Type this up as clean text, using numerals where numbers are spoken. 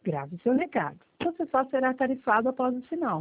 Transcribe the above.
Grave seu recado. Você só será tarifado após o sinal.